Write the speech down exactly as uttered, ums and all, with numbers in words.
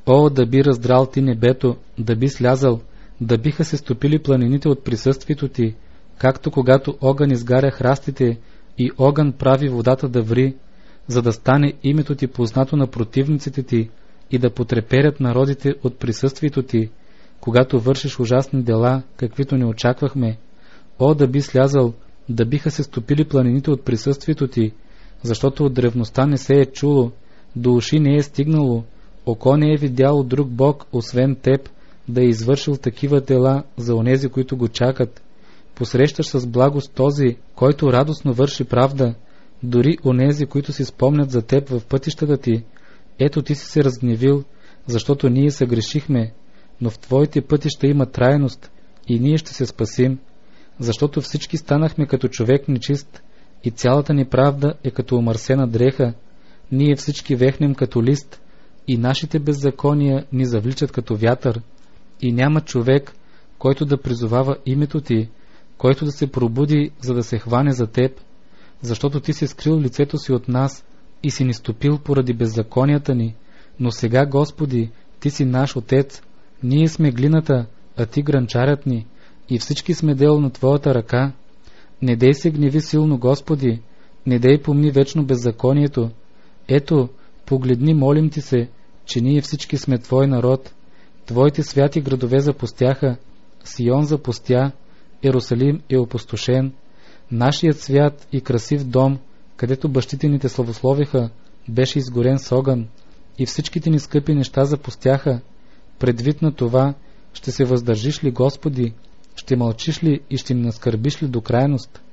О, да би раздрал ти небето, да би слязал, да биха се стопили планините от присъствието ти, както когато огън изгаря храстите и огън прави водата да ври, за да стане името ти познато на противниците ти и да потреперят народите от присъствието ти, когато вършиш ужасни дела, каквито не очаквахме. О, да би слязал, да биха се стопили планините от присъствието ти, защото от древността не се е чуло, до уши не е стигнало, око не е видяло друг Бог, освен теб, да е извършил такива дела за онези, които го чакат. Посрещаш с благост този, който радостно върши правда, дори онези, които си спомнят за теб в пътищата ти. Ето ти си се разгневил, защото ние съгрешихме, но в твоите пътища има трайност и ние ще се спасим, защото всички станахме като човек нечист и цялата ни правда е като омърсена дреха. Ние всички вехнем като лист и нашите беззакония ни завличат като вятър. И няма човек, който да призовава името ти, който да се пробуди, за да се хване за теб, защото ти си скрил лицето си от нас и си ни стопил поради беззаконията ни. Но сега, Господи, ти си наш Отец, ние сме глината, а ти гранчарят ни, и всички сме дело на твоята ръка. Не дей се гневи силно, Господи, не дей помни вечно беззаконието. Ето, погледни, молим ти се, че ние всички сме твой народ. Твоите святи градове запустяха, Сион запустя, Иерусалим е опустошен. Нашият свят и красив дом, където бащите ни те славословиха, беше изгорен с огън, и всичките ни скъпи неща запустяха. Предвид на това, ще се въздържиш ли, Господи? Ще мълчиш ли и ще ни наскърбиш ли до крайност?